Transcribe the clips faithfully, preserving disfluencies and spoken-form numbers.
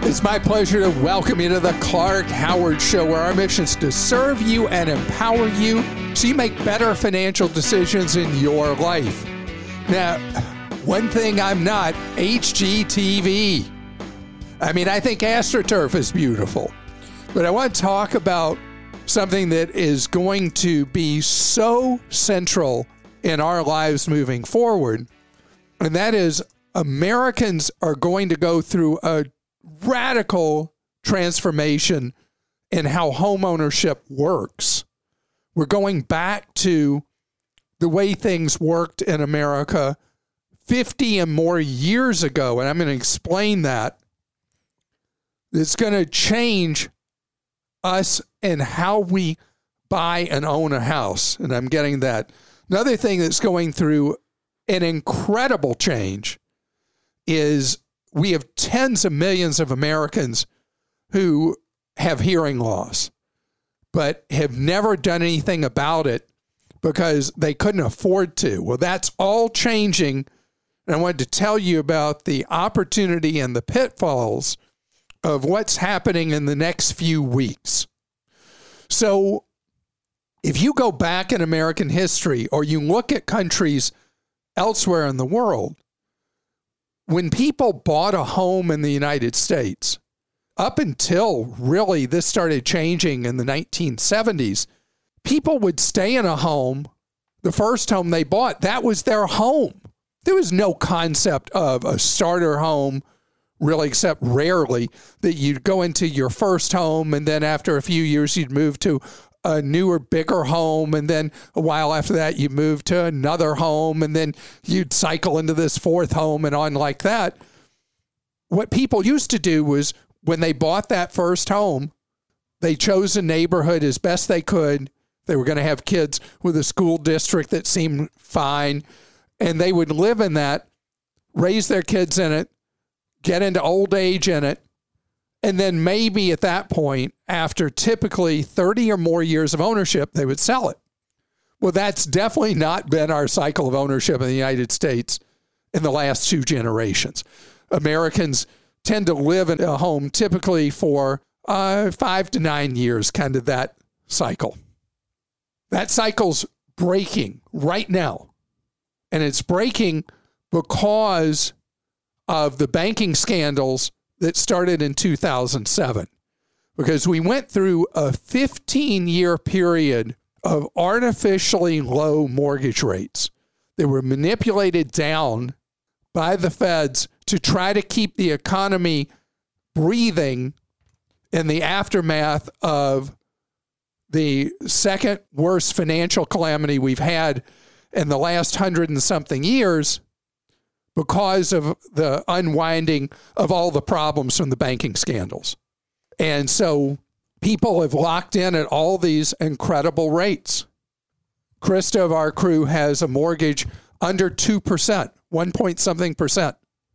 It's my pleasure to welcome you to the Clark Howard Show, where our mission is to serve you and empower you so you make better financial decisions in your life. Now, one thing I'm not, H G T V. I mean, I think AstroTurf is beautiful, but I want to talk about something that is going to be so central in our lives moving forward, and that is Americans are going to go through a radical transformation in how home ownership works. We're going back to the way things worked in America fifty and more years ago, and I'm going to explain that. It's going to change us and how we buy and own a house, and I'm getting that. Another thing that's going through an incredible change is we have tens of millions of Americans who have hearing loss, but have never done anything about it because they couldn't afford to. Well, that's all changing, and I wanted to tell you about the opportunity and the pitfalls of what's happening in the next few weeks. So if you go back in American history or you look at countries elsewhere in the world, when people bought a home in the United States, up until really this started changing in the nineteen seventies, people would stay in a home, the first home they bought, that was their home. There was no concept of a starter home, really, except rarely, that you'd go into your first home and then after a few years you'd move to a newer, bigger home, and then a while after that you move to another home, and then you'd cycle into this fourth home and on like that. What people used to do was when they bought that first home, they chose a neighborhood as best they could. They were going to have kids with a school district that seemed fine, and they would live in that, raise their kids in it, get into old age in it, and then maybe at that point, after typically thirty or more years of ownership, they would sell it. Well, that's definitely not been our cycle of ownership in the United States in the last two generations. Americans tend to live in a home typically for uh, five to nine years, kind of that cycle. That cycle's breaking right now. And it's breaking because of the banking scandals that started in two thousand seven, because we went through a fifteen-year period of artificially low mortgage rates. They were manipulated down by the feds to try to keep the economy breathing in the aftermath of the second worst financial calamity we've had in the last hundred and something years, because of the unwinding of all the problems from the banking scandals. And so people have locked in at all these incredible rates. Krista of our crew has a mortgage under two percent, one point something percent.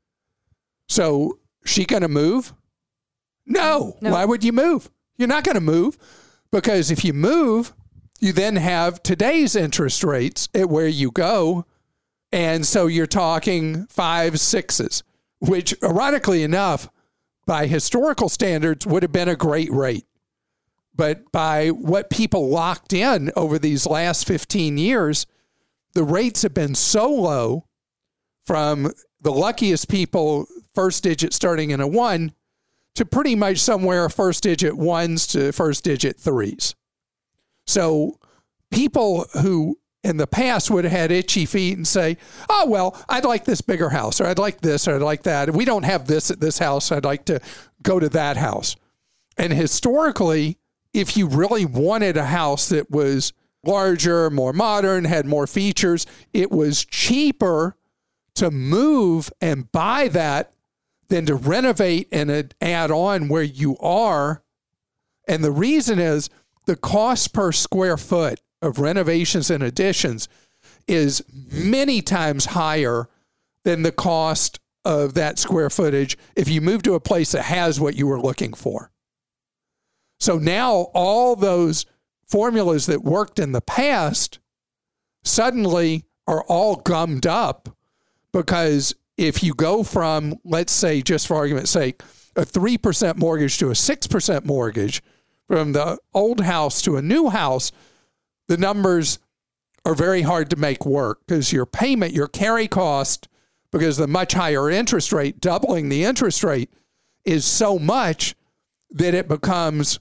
So she going to move? No. no. Why would you move? You're not going to move, because if you move, you then have today's interest rates at where you go. And so you're talking five, sixes, which ironically enough, by historical standards, would have been a great rate. But by what people locked in over these last fifteen years, the rates have been so low, from the luckiest people, first digit starting in a one, to pretty much somewhere first digit ones to first digit threes. So people who in the past would have had itchy feet and say, oh, well, I'd like this bigger house, or I'd like this, or I'd like that. We don't have this at this house. I'd like to go to that house. And historically, if you really wanted a house that was larger, more modern, had more features, it was cheaper to move and buy that than to renovate and add on where you are. And the reason is the cost per square foot of renovations and additions is many times higher than the cost of that square footage if you move to a place that has what you were looking for. So now all those formulas that worked in the past suddenly are all gummed up, because if you go from, let's say, just for argument's sake, a three percent mortgage to a six percent mortgage, from the old house to a new house, the numbers are very hard to make work because your payment, your carry cost, because the much higher interest rate, doubling the interest rate, is so much that it becomes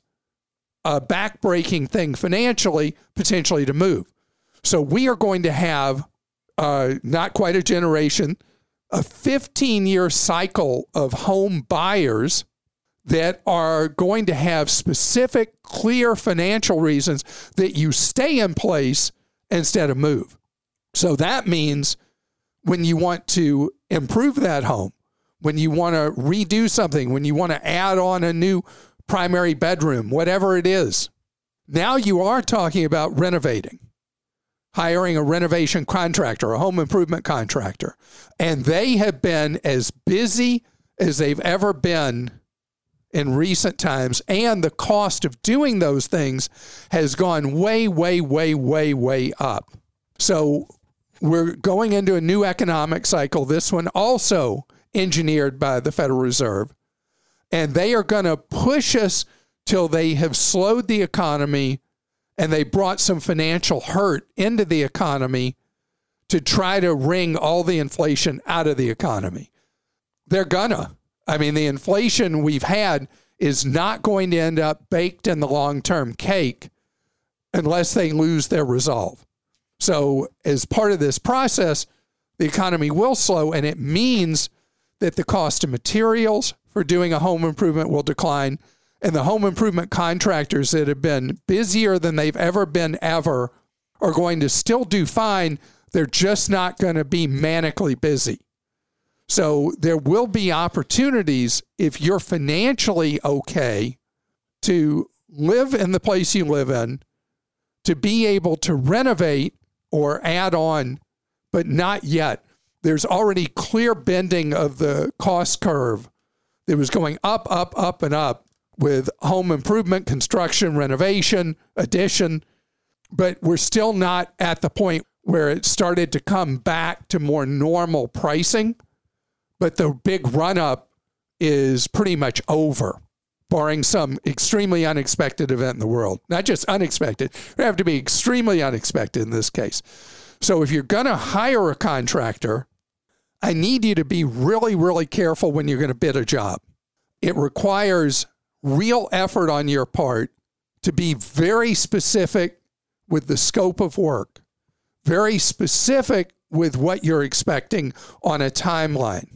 a backbreaking thing financially, potentially to move. So we are going to have uh, not quite a generation, a fifteen-year cycle of home buyers that are going to have specific, clear financial reasons that you stay in place instead of move. So that means when you want to improve that home, when you want to redo something, when you want to add on a new primary bedroom, whatever it is, now you are talking about renovating, hiring a renovation contractor, a home improvement contractor. And they have been as busy as they've ever been in recent times. And the cost of doing those things has gone way, way, way, way, way up. So we're going into a new economic cycle, this one also engineered by the Federal Reserve. And they are going to push us till they have slowed the economy and they brought some financial hurt into the economy to try to wring all the inflation out of the economy. They're gonna. I mean, the inflation we've had is not going to end up baked in the long-term cake unless they lose their resolve. So as part of this process, the economy will slow, and it means that the cost of materials for doing a home improvement will decline, and the home improvement contractors that have been busier than they've ever been ever are going to still do fine. They're just not going to be manically busy. So there will be opportunities, if you're financially okay, to live in the place you live in, to be able to renovate or add on, but not yet. There's already clear bending of the cost curve that was going up, up, up, and up with home improvement, construction, renovation, addition, but we're still not at the point where it started to come back to more normal pricing. But the big run-up is pretty much over, barring some extremely unexpected event in the world. Not just unexpected, it would have to be extremely unexpected in this case. So if you're going to hire a contractor, I need you to be really, really careful when you're going to bid a job. It requires real effort on your part to be very specific with the scope of work, very specific with what you're expecting on a timeline.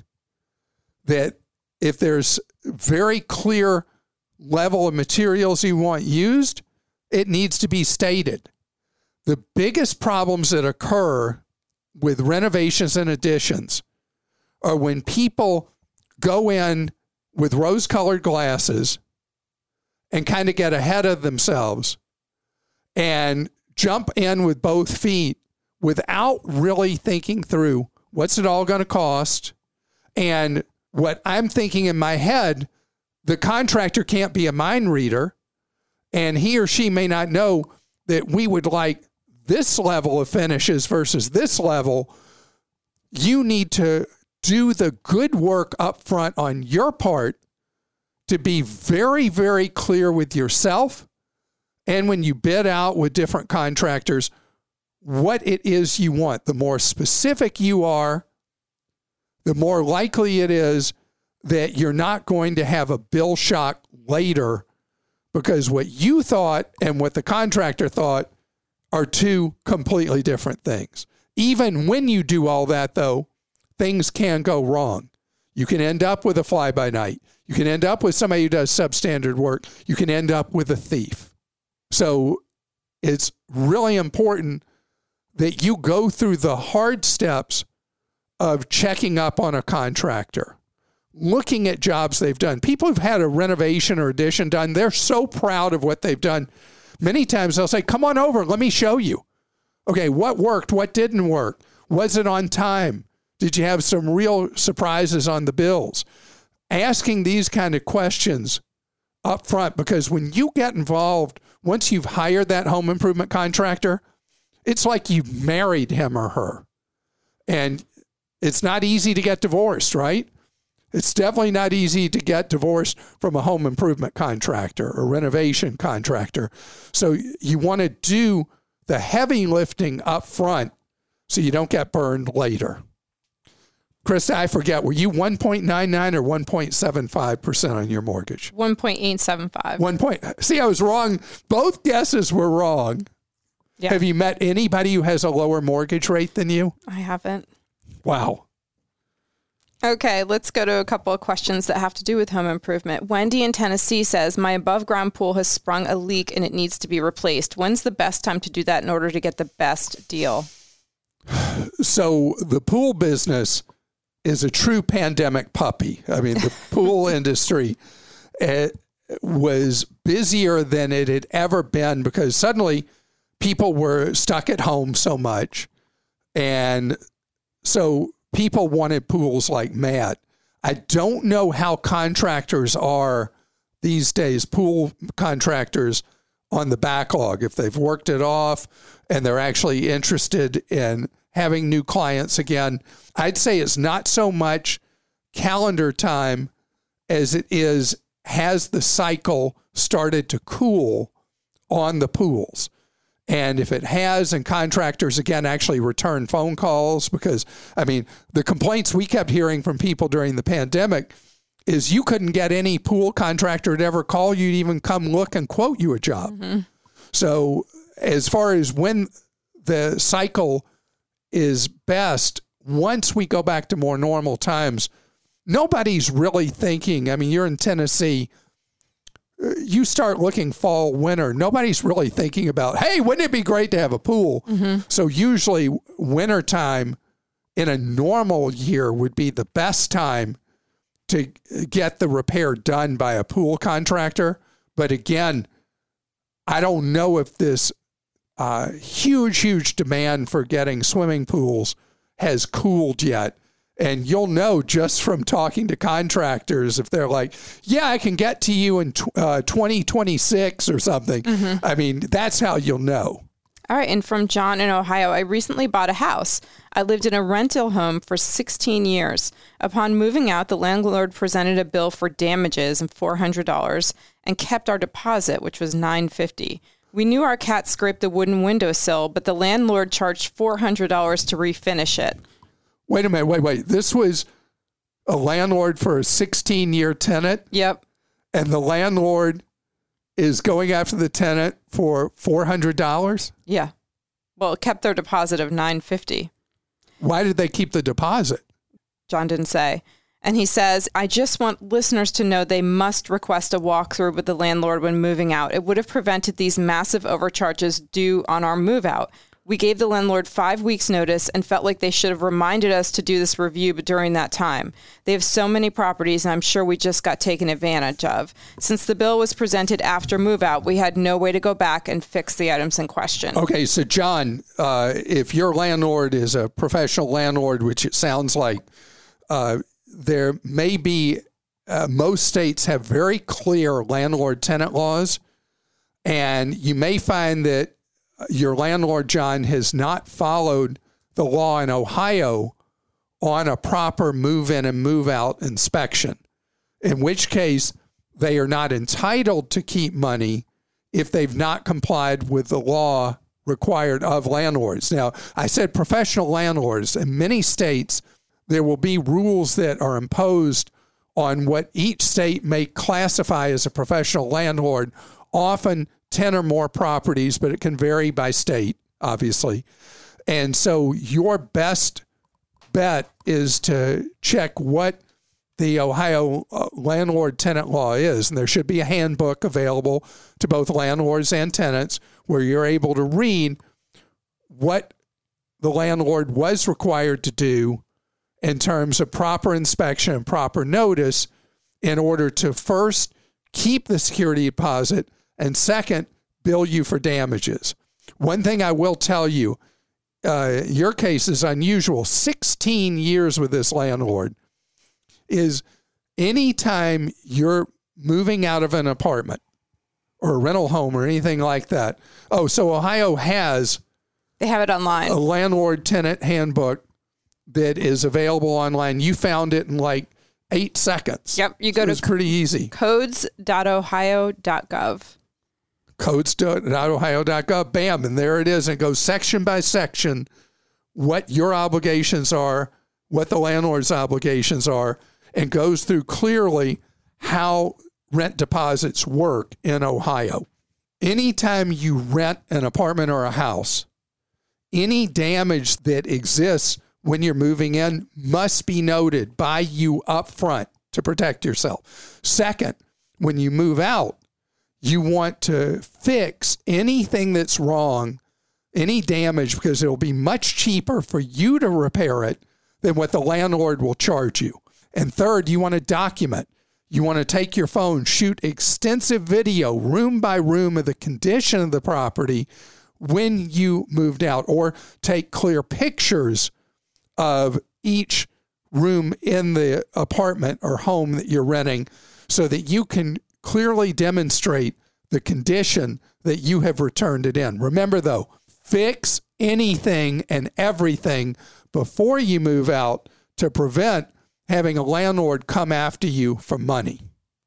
That if there's very clear level of materials you want used, it needs to be stated. The biggest problems that occur with renovations and additions are when people go in with rose-colored glasses and kind of get ahead of themselves and jump in with both feet without really thinking through what's it all going to cost. And what I'm thinking in my head, the contractor can't be a mind reader, and he or she may not know that we would like this level of finishes versus this level. You need to do the good work up front on your part to be very, very clear with yourself, and when you bid out with different contractors, what it is you want. The more specific you are, the more likely it is that you're not going to have a bill shock later, because what you thought and what the contractor thought are two completely different things. Even when you do all that, though, things can go wrong. You can end up with a fly-by-night. You can end up with somebody who does substandard work. You can end up with a thief. So it's really important that you go through the hard steps of checking up on a contractor, looking at jobs they've done. People who've had a renovation or addition done, they're so proud of what they've done. Many times they'll say, come on over, let me show you. Okay, what worked? What didn't work? Was it on time? Did you have some real surprises on the bills? Asking these kind of questions up front, because when you get involved, once you've hired that home improvement contractor, it's like you've married him or her. And it's not easy to get divorced, right? It's definitely not easy to get divorced from a home improvement contractor or renovation contractor. So you want to do the heavy lifting up front so you don't get burned later. Krista, I forget, were you one point nine nine or one point seven five percent on your mortgage? one point eight seven five. One point. See, I was wrong. Both guesses were wrong. Yeah. Have you met anybody who has a lower mortgage rate than you? I haven't. Wow. Okay, let's go to a couple of questions that have to do with home improvement. Wendy in Tennessee says, my above ground pool has sprung a leak and it needs to be replaced. When's the best time to do that in order to get the best deal? So the pool business is a true pandemic puppy. I mean, the pool industry it was busier than it had ever been because suddenly people were stuck at home so much. And so people wanted pools like mad. I don't know how contractors are these days, pool contractors on the backlog, if they've worked it off and they're actually interested in having new clients again. I'd say it's not so much calendar time as it is, has the cycle started to cool on the pools? And if it has, and contractors, again, actually return phone calls, because, I mean, the complaints we kept hearing from people during the pandemic is you couldn't get any pool contractor to ever call you to even come look and quote you a job. Mm-hmm. So as far as when the cycle is best, once we go back to more normal times, nobody's really thinking, I mean, you're in Tennessee, you start looking fall, winter, nobody's really thinking about, hey, wouldn't it be great to have a pool? Mm-hmm. So usually wintertime in a normal year would be the best time to get the repair done by a pool contractor. But again, I don't know if this uh, huge, huge demand for getting swimming pools has cooled yet. And you'll know just from talking to contractors if they're like, yeah, I can get to you in uh, twenty twenty-six or something. Mm-hmm. I mean, that's how you'll know. All right. And from John in Ohio, I recently bought a house. I lived in a rental home for sixteen years. Upon moving out, the landlord presented a bill for damages of four hundred dollars and kept our deposit, which was nine hundred fifty dollars. We knew our cat scraped the wooden windowsill, but the landlord charged four hundred dollars to refinish it. Wait a minute, wait, wait. This was a landlord for a sixteen-year tenant? Yep. And the landlord is going after the tenant for four hundred dollars? Yeah. Well, it kept their deposit of nine hundred fifty dollars. Why did they keep the deposit? John didn't say. And he says, I just want listeners to know they must request a walkthrough with the landlord when moving out. It would have prevented these massive overcharges due on our move out. We gave the landlord five weeks notice and felt like they should have reminded us to do this review during that time. They have so many properties, and I'm sure we just got taken advantage of. Since the bill was presented after move out, we had no way to go back and fix the items in question. Okay, so John, uh, if your landlord is a professional landlord, which it sounds like, uh, there may be, uh, most states have very clear landlord-tenant laws, and you may find that your landlord, John, has not followed the law in Ohio on a proper move-in and move-out inspection, in which case they are not entitled to keep money if they've not complied with the law required of landlords. Now, I said professional landlords. In many states, there will be rules that are imposed on what each state may classify as a professional landlord, often ten or more properties, but it can vary by state, obviously. And so your best bet is to check what the Ohio uh, landlord-tenant law is. And there should be a handbook available to both landlords and tenants where you're able to read what the landlord was required to do in terms of proper inspection and proper notice in order to first keep the security deposit and second, bill you for damages. One thing I will tell you, uh, your case is unusual. sixteen years with this landlord is anytime you're moving out of an apartment or a rental home or anything like that. Oh, so Ohio has They have it online. A landlord-tenant handbook that is available online. You found it in like eight seconds. Yep. You go so to it's pretty easy. codes dot ohio dot gov. codes dot ohio dot gov. Bam. And there it is. And it goes section by section what your obligations are, what the landlord's obligations are, and goes through clearly how rent deposits work in Ohio. Anytime you rent an apartment or a house, any damage that exists when you're moving in must be noted by you up front to protect yourself. Second, when you move out, you want to fix anything that's wrong, any damage, because it'll be much cheaper for you to repair it than what the landlord will charge you. And third, you want to document. You want to take your phone, shoot extensive video, room by room, of the condition of the property when you moved out, or take clear pictures of each room in the apartment or home that you're renting so that you can clearly demonstrate the condition that you have returned it in. Remember, though, fix anything and everything before you move out to prevent having a landlord come after you for money.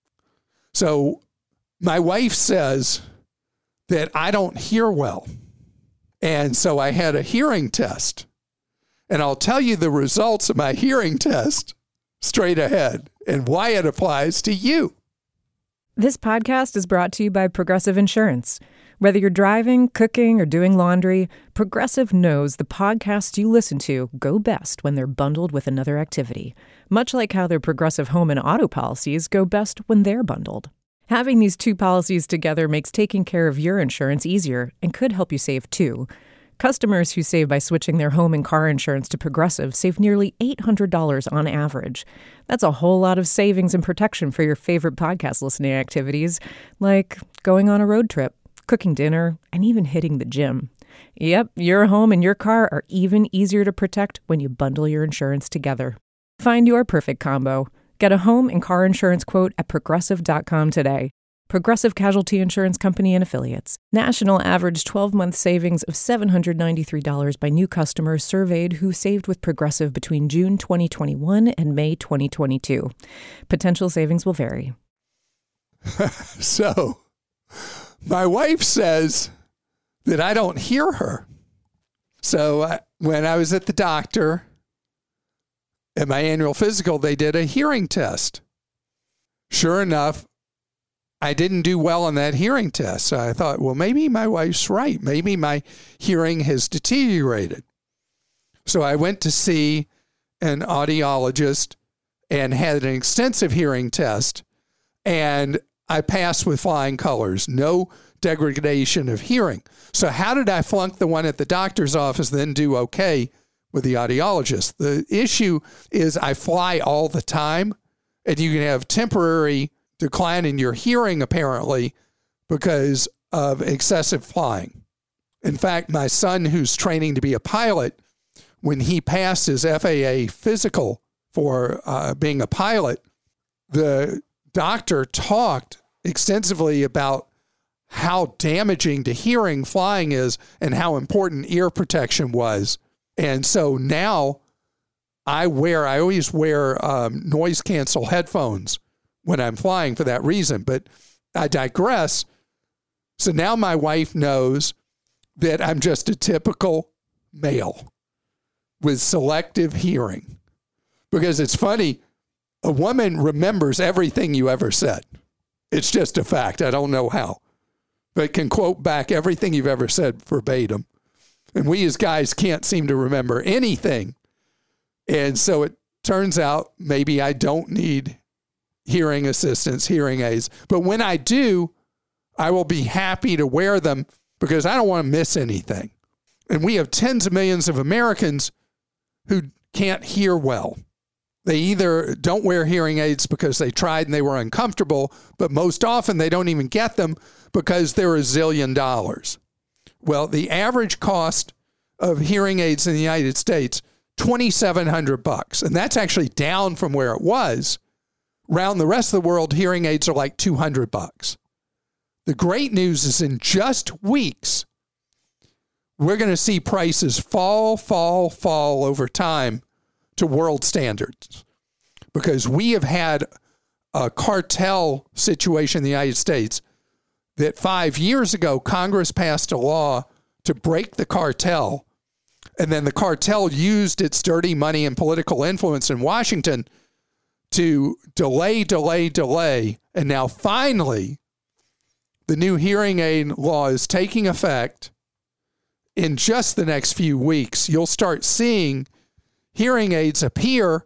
So my wife says that I don't hear well. And so I had a hearing test. And I'll tell you the results of my hearing test straight ahead and why it applies to you. This podcast is brought to you by Progressive Insurance. Whether you're driving, cooking, or doing laundry, Progressive knows the podcasts you listen to go best when they're bundled with another activity, much like how their Progressive home and auto policies go best when they're bundled. Having these two policies together makes taking care of your insurance easier and could help you save too. Customers who save by switching their home and car insurance to Progressive save nearly eight hundred dollars on average. That's a whole lot of savings and protection for your favorite podcast listening activities, like going on a road trip, cooking dinner, and even hitting the gym. Yep, your home and your car are even easier to protect when you bundle your insurance together. Find your perfect combo. Get a home and car insurance quote at progressive dot com today. Progressive Casualty Insurance Company and Affiliates. National average twelve-month savings of seven hundred ninety-three dollars by new customers surveyed who saved with Progressive between June twenty twenty-one and May twenty twenty-two. Potential savings will vary. So, my wife says that I don't hear her. So uh, when I was at the doctor at my annual physical, they did a hearing test. Sure enough, I didn't do well on that hearing test. So I thought, well, maybe my wife's right. Maybe my hearing has deteriorated. So I went to see an audiologist and had an extensive hearing test, and I passed with flying colors. No degradation of hearing. So how did I flunk the one at the doctor's office, then do okay with the audiologist? The issue is I fly all the time, and you can have temporary decline in your hearing, apparently, because of excessive flying. In fact, my son, who's training to be a pilot, when he passed his F A A physical for uh, being a pilot, the doctor talked extensively about how damaging to hearing flying is and how important ear protection was. And so now I wear, I always wear um, noise cancel headphones when I'm flying for that reason. But I digress. So now my wife knows that I'm just a typical male with selective hearing. Because it's funny, a woman remembers everything you ever said. It's just a fact. I don't know how. But can quote back everything you've ever said verbatim. And we as guys can't seem to remember anything. And so it turns out maybe I don't need hearing assistance, hearing aids. But when I do, I will be happy to wear them because I don't want to miss anything. And we have tens of millions of Americans who can't hear well. They either don't wear hearing aids because they tried and they were uncomfortable, but most often they don't even get them because they're a zillion dollars. Well, the average cost of hearing aids in the United States, twenty-seven hundred bucks. And that's actually down from where it was. Around the rest of the world, hearing aids are like two hundred bucks. The great news is in just weeks, we're going to see prices fall, fall, fall over time to world standards. because we have had a cartel situation in the United States that five years ago, Congress passed a law to break the cartel. And then the cartel used its dirty money and political influence in Washington to delay, delay, delay. And now finally, the new hearing aid law is taking effect. In just the next few weeks, you'll start seeing hearing aids appear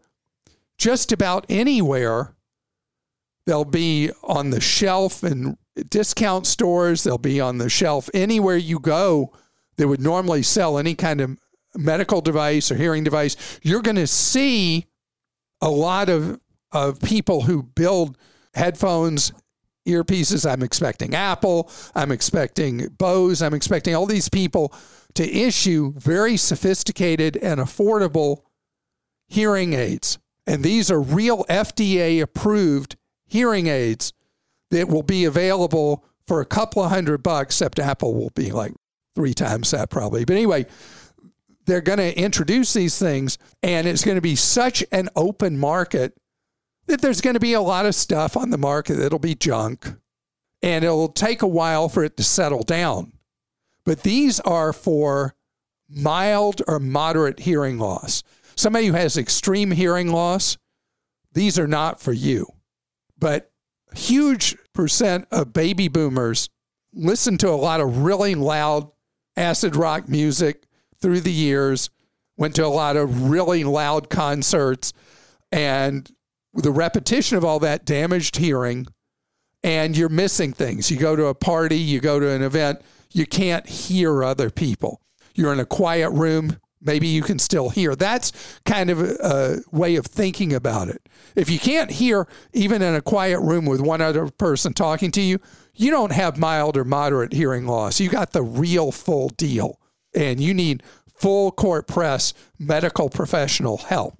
just about anywhere. They'll be on the shelf in discount stores. They'll be on the shelf anywhere you go that would normally sell any kind of medical device or hearing device. You're going to see a lot of, of people who build headphones, earpieces. I'm expecting Apple. I'm expecting Bose. I'm expecting all these people to issue very sophisticated and affordable hearing aids. And these are real F D A-approved hearing aids that will be available for a couple of hundred bucks, except Apple will be like three times that probably. But anyway, they're going to introduce these things, and it's going to be such an open market that there's going to be a lot of stuff on the market that'll be junk, and it'll take a while for it to settle down. But these are for mild or moderate hearing loss. Somebody who has extreme hearing loss, these are not for you. But a huge percent of baby boomers listen to a lot of really loud acid rock music through the years, went to a lot of really loud concerts, and the repetition of all that damaged hearing, and you're missing things. You go to a party, you go to an event, you can't hear other people. You're in a quiet room, maybe you can still hear. That's kind of a, a way of thinking about it. If you can't hear, even in a quiet room with one other person talking to you, you don't have mild or moderate hearing loss. You got the real full deal, and you need full court press medical professional help.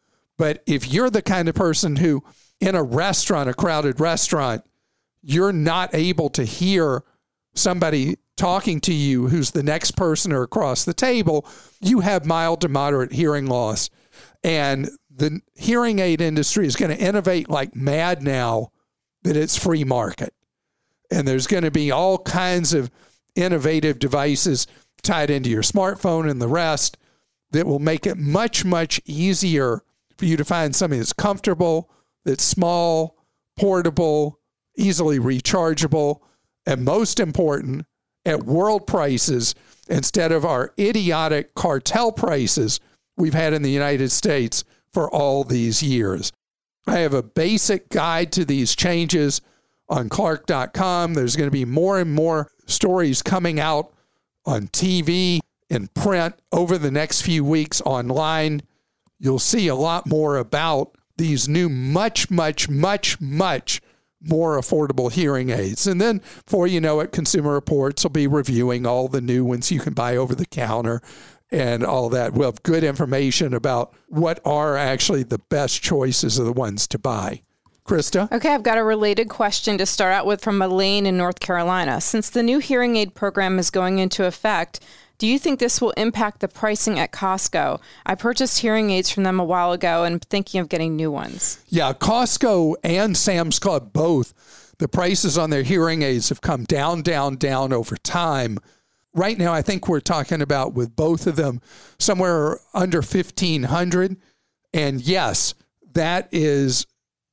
But if you're the kind of person who, in a restaurant, a crowded restaurant, you're not able to hear somebody talking to you who's the next person or across the table, you have mild to moderate hearing loss. And the hearing aid industry is going to innovate like mad now that it's free market. And there's going to be all kinds of innovative devices tied into your smartphone and the rest that will make it much, much easier for you to find something that's comfortable, that's small, portable, easily rechargeable, and most important, at world prices instead of our idiotic cartel prices we've had in the United States for all these years. I have a basic guide to these changes on Clark dot com. There's going to be more and more stories coming out on T V and print over the next few weeks online. You'll see a lot more about these new, much, much, much, much more affordable hearing aids. And then before you know it, Consumer Reports will be reviewing all the new ones you can buy over the counter and all that. We'll have good information about what are actually the best choices of the ones to buy. Krista? Okay, I've got a related question to start out with from Elaine in North Carolina. Since the new hearing aid program is going into effect, do you think this will impact the pricing at Costco? I purchased hearing aids from them a while ago and I'm thinking of getting new ones. Yeah, Costco and Sam's Club both, the prices on their hearing aids have come down, down, down over time. Right now, I think we're talking about with both of them somewhere under fifteen hundred dollars. And yes, that is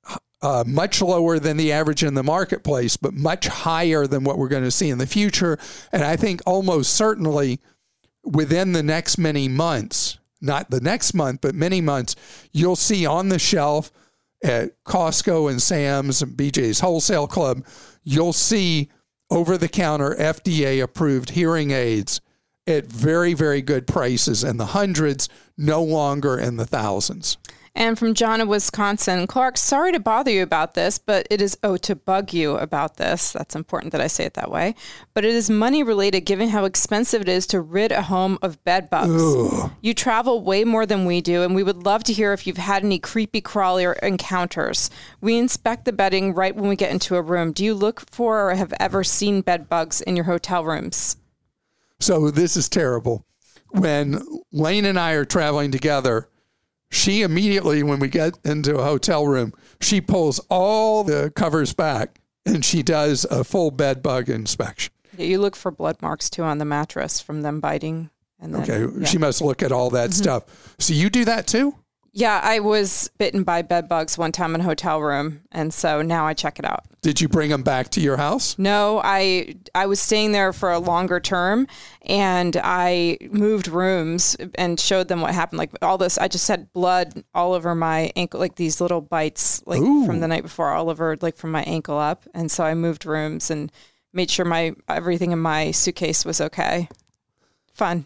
uh, much lower than the average in the marketplace, but much higher than what we're going to see in the future. And I think almost certainly within the next many months, not the next month, but many months, you'll see on the shelf at Costco and Sam's and B J's Wholesale Club, you'll see over-the-counter F D A-approved hearing aids at very, very good prices in the hundreds, no longer in the thousands. And from John in Wisconsin, Clark, sorry to bother you about this, but it is, oh, to bug you about this. That's important that I say it that way. But it is money related given how expensive it is to rid a home of bed bugs. Ugh. You travel way more than we do, and we would love to hear if you've had any creepy crawler encounters. We inspect the bedding right when we get into a room. Do you look for or have ever seen bed bugs in your hotel rooms? So this is terrible. When Lane and I are traveling together, she immediately, when we get into a hotel room, she pulls all the covers back and she does a full bed bug inspection. Yeah, you look for blood marks too on the mattress from them biting. And then, okay, yeah. She must look at all that mm-hmm. stuff. So you do that too? Yeah, I was bitten by bed bugs one time in a hotel room, and so now I check it out. Did you bring them back to your house? No, I I was staying there for a longer term, and I moved rooms and showed them what happened. Like all this, I just had blood all over my ankle, like these little bites, like Ooh. From the night before, all over, like from my ankle up. And so I moved rooms and made sure my everything in my suitcase was okay. Fun.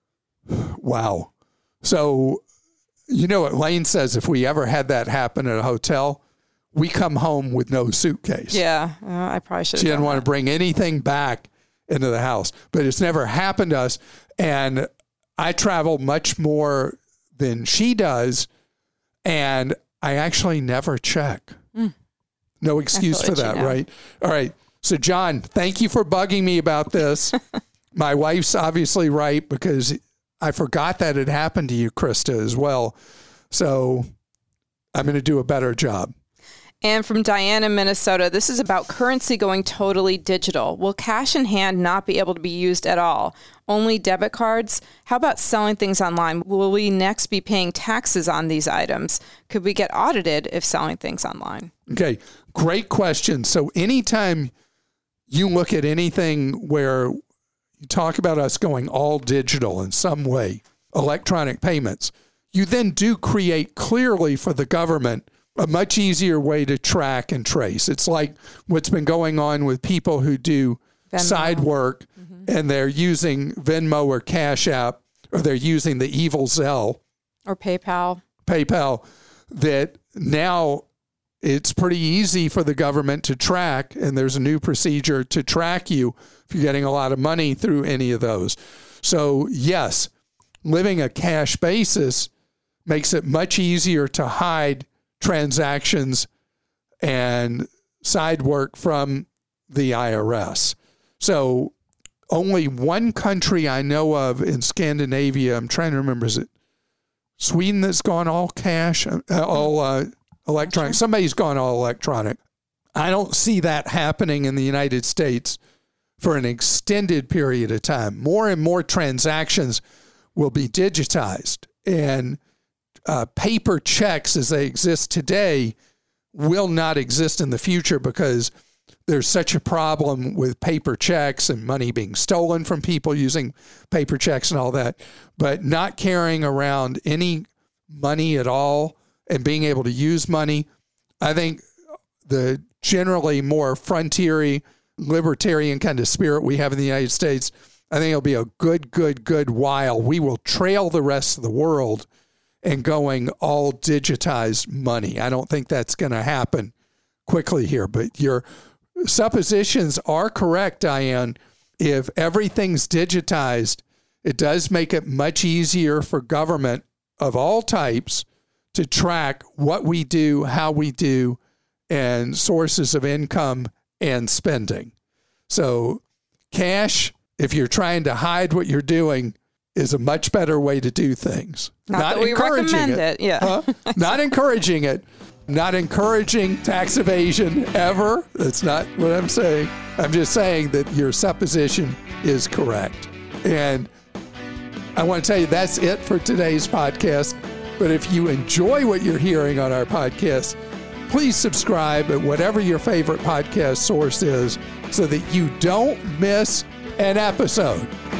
Wow. So, you know what Lane says, if we ever had that happen at a hotel, we come home with no suitcase. Yeah, uh, I probably should. She didn't want that. to bring anything back into the house, but it's never happened to us. And I travel much more than she does, and I actually never check. Mm. No excuse for that, you know. Right? All right. So, John, thank you for bugging me about this. My wife's obviously right, because I forgot that it happened to you, Krista, as well. So I'm going to do a better job. And from Diana, Minnesota, this is about currency going totally digital. Will cash in hand not be able to be used at all? Only debit cards? How about selling things online? Will we next be paying taxes on these items? Could we get audited if selling things online? Okay, great question. So anytime you look at anything where you talk about us going all digital in some way, electronic payments, you then do create clearly for the government a much easier way to track and trace. It's like what's been going on with people who do Venmo. Side work mm-hmm. and they're using Venmo or Cash App, or they're using the evil Zelle. Or PayPal. PayPal, that now it's pretty easy for the government to track, and there's a new procedure to track you if you're getting a lot of money through any of those. So yes, living a cash basis makes it much easier to hide transactions and side work from the I R S. So only one country I know of in Scandinavia, I'm trying to remember, is it Sweden that's gone all cash, uh, all uh, electronic? Somebody's gone all electronic. I don't see that happening in the United States for an extended period of time. More and more transactions will be digitized, and Uh, paper checks as they exist today will not exist in the future, because there's such a problem with paper checks and money being stolen from people using paper checks and all that. But not carrying around any money at all and being able to use money, I think the generally more frontier, libertarian kind of spirit we have in the United States, I think it'll be a good, good, good while we will trail the rest of the world and going all digitized money. I don't think that's going to happen quickly here, but your suppositions are correct, Diane. If everything's digitized, it does make it much easier for government of all types to track what we do, how we do, and sources of income and spending. So cash, if you're trying to hide what you're doing, is a much better way to do things. Not, not that we recommend it. it. Yeah. Huh? Not encouraging it. Not encouraging tax evasion ever. That's not what I'm saying. I'm just saying that your supposition is correct. And I want to tell you that's it for today's podcast. But if you enjoy what you're hearing on our podcast, please subscribe at whatever your favorite podcast source is so that you don't miss an episode.